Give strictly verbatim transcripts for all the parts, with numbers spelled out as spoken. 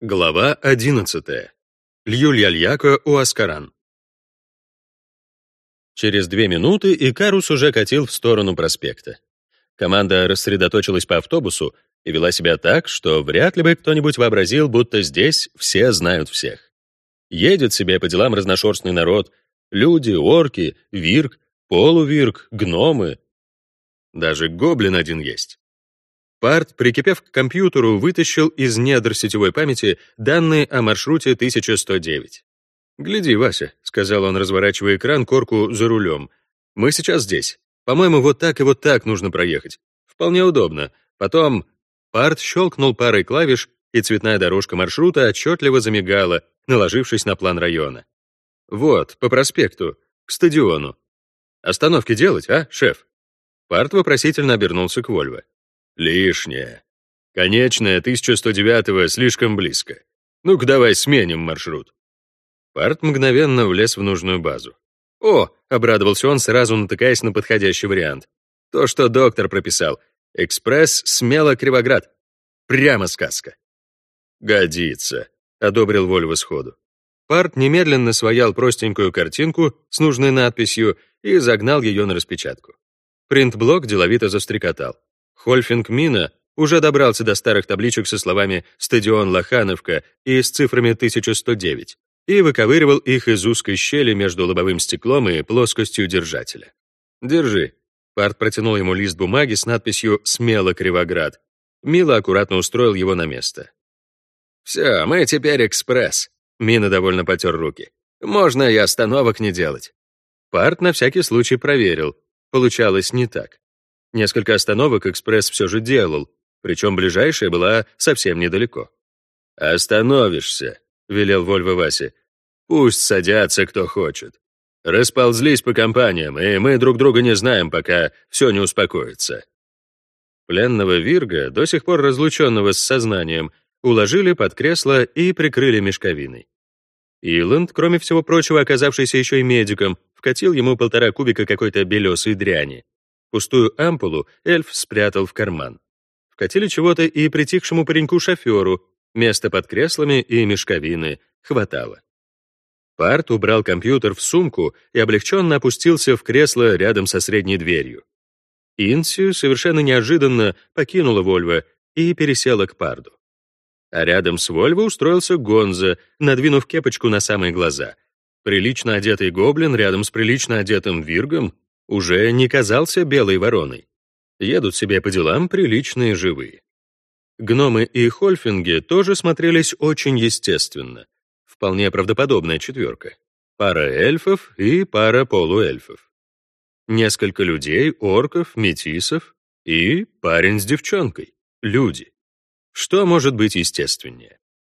Глава одиннадцатая. Льюльяльяко Уаскаран. Через две минуты Икарус уже катил в сторону проспекта. Команда рассредоточилась по автобусу и вела себя так, что вряд ли бы кто-нибудь вообразил, будто здесь все знают всех. Едет себе по делам разношерстный народ: люди, орки, вирк, полувирк, гномы. Даже гоблин один есть. Парт, прикипев к компьютеру, вытащил из недр сетевой памяти данные о маршруте тысяча сто девять. «Гляди, Вася», — сказал он, разворачивая экран корку за рулем. «Мы сейчас здесь. По-моему, вот так и вот так нужно проехать. Вполне удобно. Потом...» Парт щелкнул парой клавиш, и цветная дорожка маршрута отчетливо замигала, наложившись на план района. «Вот, по проспекту, к стадиону. Остановки делать, а, шеф?» Парт вопросительно обернулся к Вольво. «Лишнее. Конечная тысяча сто девятого слишком близко. Ну-ка давай сменим маршрут». Парт мгновенно влез в нужную базу. «О!» — обрадовался он, сразу натыкаясь на подходящий вариант. «То, что доктор прописал. Экспресс Смело-Кривоград. Прямо сказка». «Годится», — одобрил Вольво сходу. Парт немедленно своял простенькую картинку с нужной надписью и загнал ее на распечатку. Принтблок деловито застрекотал. Хольфинг Мина уже добрался до старых табличек со словами «Стадион Лохановка» и с цифрами тысяча сто девять и выковыривал их из узкой щели между лобовым стеклом и плоскостью держателя. «Держи». Парт протянул ему лист бумаги с надписью «Смело Кривоград». Мила аккуратно устроил его на место. «Все, мы теперь экспресс», — Мина довольно потер руки. «Можно и остановок не делать». Парт на всякий случай проверил. Получалось не так. Несколько остановок экспресс все же делал, причем ближайшая была совсем недалеко. «Остановишься», — велел Вольво Васе. «Пусть садятся, кто хочет. Расползлись по компаниям, и мы друг друга не знаем, пока все не успокоится». Пленного Вирга, до сих пор разлученного с сознанием, уложили под кресло и прикрыли мешковиной. Иланд, кроме всего прочего, оказавшийся еще и медиком, вкатил ему полтора кубика какой-то белесой дряни. Пустую ампулу эльф спрятал в карман. Вкатили чего-то и притихшему пареньку-шоферу. Места под креслами и мешковины хватало. Парт убрал компьютер в сумку и облегченно опустился в кресло рядом со средней дверью. Инси совершенно неожиданно покинула Вольво и пересела к Парду. А рядом с Вольво устроился Гонза, надвинув кепочку на самые глаза. Прилично одетый гоблин рядом с прилично одетым виргом уже не казался белой вороной. Едут себе по делам приличные живые. Гномы и хольфинги тоже смотрелись очень естественно. Вполне правдоподобная четверка. Пара эльфов и пара полуэльфов. Несколько людей, орков, метисов и парень с девчонкой. Люди. Что может быть естественнее?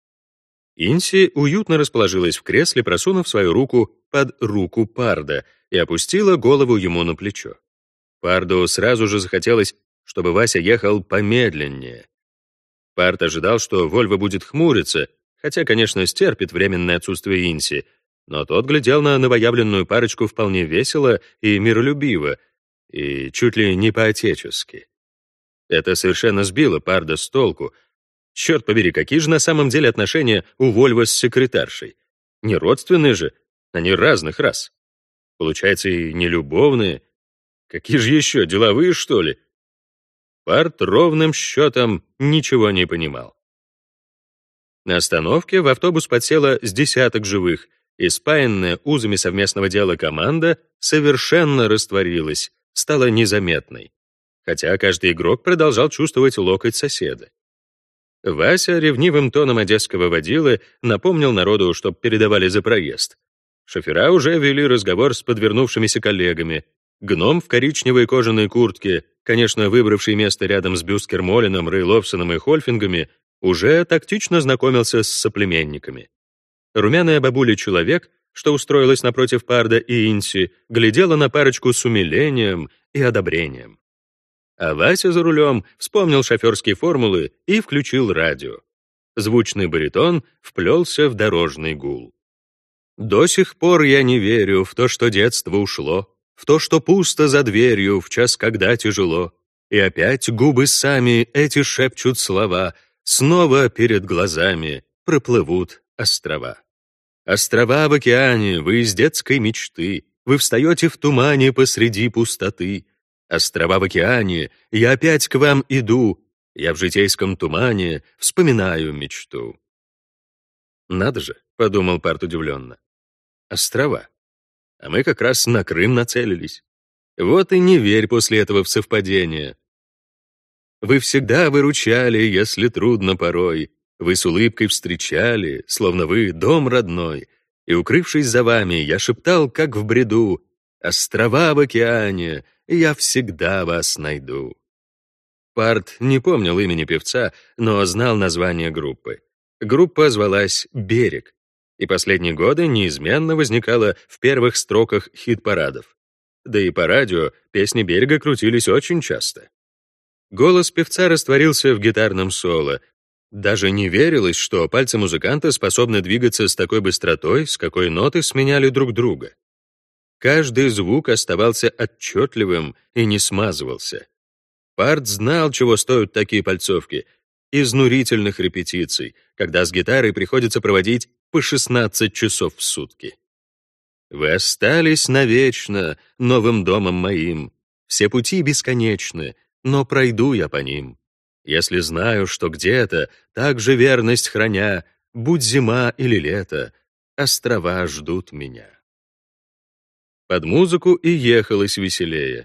Инси уютно расположилась в кресле, просунув свою руку под руку Парда и опустила голову ему на плечо. Парду сразу же захотелось, чтобы Вася ехал помедленнее. Пард ожидал, что Вольво будет хмуриться, хотя, конечно, стерпит временное отсутствие Инси, но тот глядел на новоявленную парочку вполне весело и миролюбиво, и чуть ли не по-отечески. Это совершенно сбило Парда с толку. Черт побери, какие же на самом деле отношения у Вольво с секретаршей? Не родственные же, они разных рас. Получается, и не любовные. Какие же еще, деловые, что ли? Парт ровным счетом ничего не понимал. На остановке в автобус подсело с десяток живых, и спаянная узами совместного дела команда совершенно растворилась, стала незаметной. Хотя каждый игрок продолжал чувствовать локоть соседа. Вася ревнивым тоном одесского водилы напомнил народу, чтоб передавали за проезд. Шофера уже вели разговор с подвернувшимися коллегами. Гном в коричневой кожаной куртке, конечно, выбравший место рядом с Бюскермолином, Рейловсоном и Хольфингами, уже тактично знакомился с соплеменниками. Румяная бабуля-человек, что устроилась напротив Парда и Инси, глядела на парочку с умилением и одобрением. А Вася за рулем вспомнил шоферские формулы и включил радио. Звучный баритон вплелся в дорожный гул. «До сих пор я не верю в то, что детство ушло, в то, что пусто за дверью в час, когда тяжело. И опять губы сами эти шепчут слова, снова перед глазами проплывут острова. Острова в океане, вы из детской мечты, вы встаете в тумане посреди пустоты. Острова в океане, я опять к вам иду, я в житейском тумане вспоминаю мечту. «Надо же», — подумал Парт удивленно, — «острова. А мы как раз на Крым нацелились. Вот и не верь после этого в совпадение. Вы всегда выручали, если трудно порой, вы с улыбкой встречали, словно вы дом родной, и, укрывшись за вами, я шептал, как в бреду, «Острова в океане, я всегда вас найду». Парт не помнил имени певца, но знал название группы. Группа звалась «Берег», и последние годы неизменно возникала в первых строках хит-парадов. Да и по радио песни «Берега» крутились очень часто. Голос певца растворился в гитарном соло. Даже не верилось, что пальцы музыканта способны двигаться с такой быстротой, с какой ноты сменяли друг друга. Каждый звук оставался отчетливым и не смазывался. Парт знал, чего стоят такие пальцовки. Изнурительных репетиций, когда с гитарой приходится проводить по шестнадцать часов в сутки. Вы остались навечно новым домом моим. Все пути бесконечны, но пройду я по ним. Если знаю, что где-то, так же верность храня, будь зима или лето, острова ждут меня. Под музыку и ехалось веселее.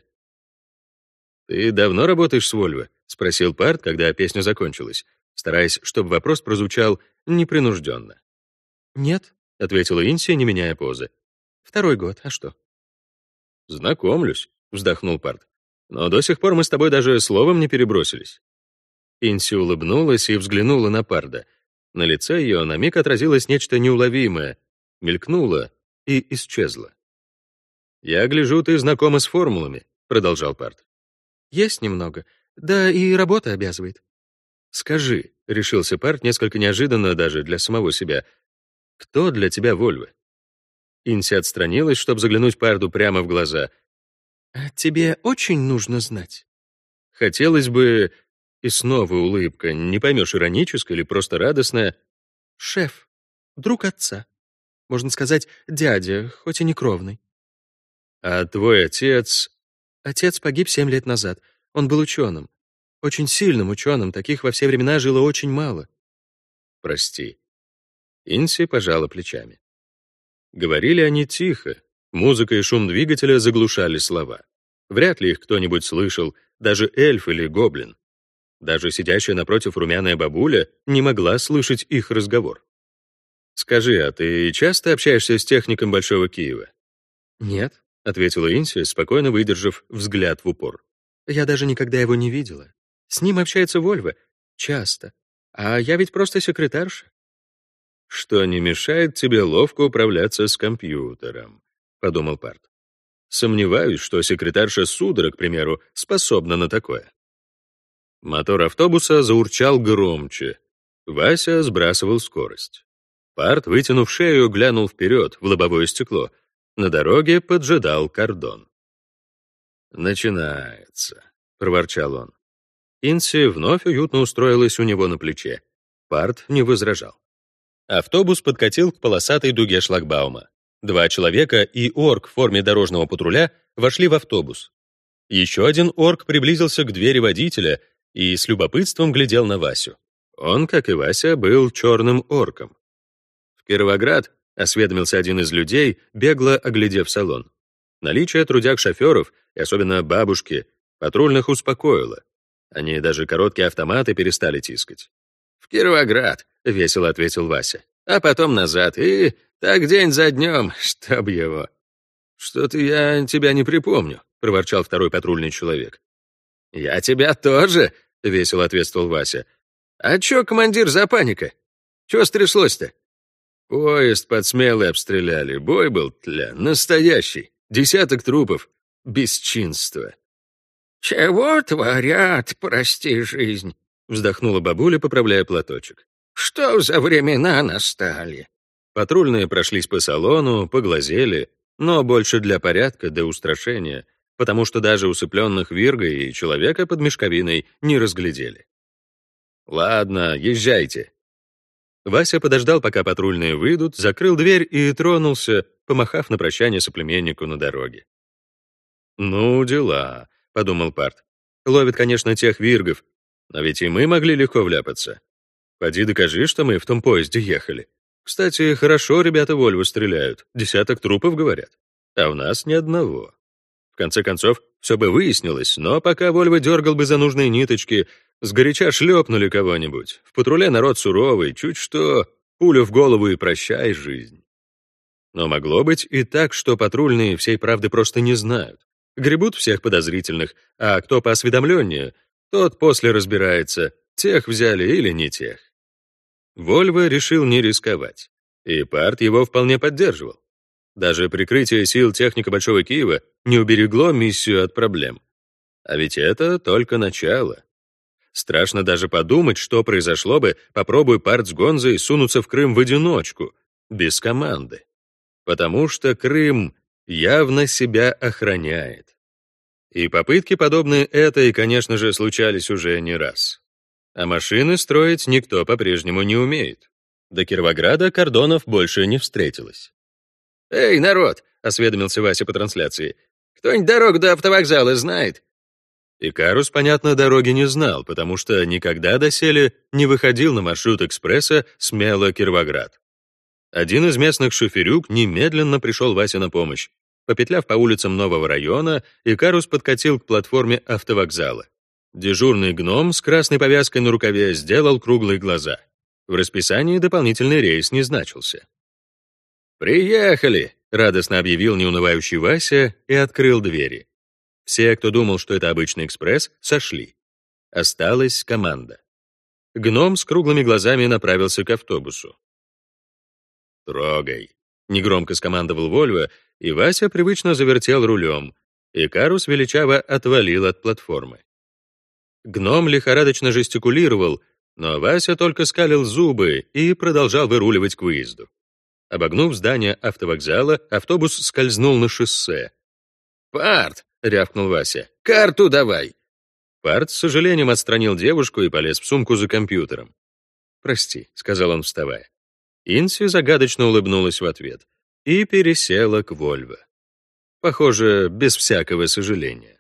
«Ты давно работаешь с Вольво?» — спросил Парт, когда песня закончилась, стараясь, чтобы вопрос прозвучал непринужденно. «Нет», — ответила Инси, не меняя позы. «Второй год, а что?» «Знакомлюсь», — вздохнул Парт. «Но до сих пор мы с тобой даже словом не перебросились». Инси улыбнулась и взглянула на Парда. На лице ее на миг отразилось нечто неуловимое, мелькнуло и исчезло. «Я гляжу, ты знакома с формулами», — продолжал Парт. «Есть немного. Да и работа обязывает». «Скажи», — решился Парт несколько неожиданно даже для самого себя, «кто для тебя Вольво?» Инси отстранилась, чтобы заглянуть Парду прямо в глаза. «А тебе очень нужно знать?» «Хотелось бы...» И снова улыбка, не поймешь, ироническая или просто радостная. «Шеф, друг отца. Можно сказать, дядя, хоть и не кровный». «А твой отец...» «Отец погиб семь лет назад. Он был ученым. Очень сильным ученым, таких во все времена жило очень мало». «Прости». Инси пожала плечами. Говорили они тихо. Музыка и шум двигателя заглушали слова. Вряд ли их кто-нибудь слышал, даже эльф или гоблин. Даже сидящая напротив румяная бабуля не могла слышать их разговор. «Скажи, а ты часто общаешься с техником Большого Киева?» «Нет», — ответила Инси, спокойно выдержав взгляд в упор. «Я даже никогда его не видела. С ним общается Вольво. Часто. А я ведь просто секретарша». «Что не мешает тебе ловко управляться с компьютером», — подумал Парт. «Сомневаюсь, что секретарша Судора, к примеру, способна на такое». Мотор автобуса заурчал громче. Вася сбрасывал скорость. Парт, вытянув шею, глянул вперед, в лобовое стекло. На дороге поджидал кордон. «Начинается», — проворчал он. Инси вновь уютно устроилась у него на плече. Парт не возражал. Автобус подкатил к полосатой дуге шлагбаума. Два человека и орк в форме дорожного патруля вошли в автобус. Еще один орк приблизился к двери водителя и с любопытством глядел на Васю. Он, как и Вася, был черным орком. «В Кировоград?» — осведомился один из людей, бегло оглядев салон. Наличие трудяг-шоферов, и особенно бабушки, патрульных успокоило. Они даже короткие автоматы перестали тискать. «В Кировоград», — весело ответил Вася. «А потом назад, и так день за днем, чтоб его». «Что-то я тебя не припомню», — проворчал второй патрульный человек. «Я тебя тоже», — весело ответствовал Вася. «А чё, командир, за паника? Чё стряслось-то?» «Поезд под Смелой обстреляли, бой был, тля, настоящий, десяток трупов, бесчинство». «Чего творят, прости жизнь?» — вздохнула бабуля, поправляя платочек. «Что за времена настали?» Патрульные прошлись по салону, поглазели, но больше для порядка да устрашения, потому что даже усыпленных виргой и человека под мешковиной не разглядели. «Ладно, езжайте». Вася подождал, пока патрульные выйдут, закрыл дверь и тронулся, помахав на прощание соплеменнику на дороге. «Ну, дела», — подумал Парт. «Ловит, конечно, тех виргов, но ведь и мы могли легко вляпаться. Поди докажи, что мы в том поезде ехали. Кстати, хорошо ребята Вольво стреляют, десяток трупов, говорят, а у нас ни одного». В конце концов, все бы выяснилось, но пока Вольво дергал бы за нужные ниточки, сгоряча шлепнули кого-нибудь. В патруле народ суровый, чуть что, пулю в голову и прощай жизнь. Но могло быть и так, что патрульные всей правды просто не знают. Гребут всех подозрительных, а кто поосведомленнее, тот после разбирается, тех взяли или не тех. Вольво решил не рисковать, и Парт его вполне поддерживал. Даже прикрытие сил техника Большого Киева не уберегло миссию от проблем. А ведь это только начало. Страшно даже подумать, что произошло бы, попробуй Парт с Гонзой сунуться в Крым в одиночку, без команды. Потому что Крым явно себя охраняет. И попытки, подобные этой, конечно же, случались уже не раз. А машины строить никто по-прежнему не умеет. До Кировограда кордонов больше не встретилось. «Эй, народ!» — осведомился Вася по трансляции. «Кто-нибудь дорогу до автовокзала знает?» Икарус, понятно, дороги не знал, потому что никогда доселе не выходил на маршрут экспресса Смело-Кировоград. Один из местных шоферюк немедленно пришел Васе на помощь. Попетляв по улицам нового района, Икарус подкатил к платформе автовокзала. Дежурный гном с красной повязкой на рукаве сделал круглые глаза. В расписании дополнительный рейс не значился. «Приехали!» — радостно объявил неунывающий Вася и открыл двери. Все, кто думал, что это обычный экспресс, сошли. Осталась команда. Гном с круглыми глазами направился к автобусу. «Трогай!» — негромко скомандовал Вольво, и Вася привычно завертел рулем. Икарус величаво отвалил от платформы. Гном лихорадочно жестикулировал, но Вася только скалил зубы и продолжал выруливать к выезду. Обогнув здание автовокзала, автобус скользнул на шоссе. «Парт!» — рявкнул Вася. «Карту давай!» Парт с сожалением отстранил девушку и полез в сумку за компьютером. «Прости», — сказал он, вставая. Инси загадочно улыбнулась в ответ и пересела к Вольво. Похоже, без всякого сожаления.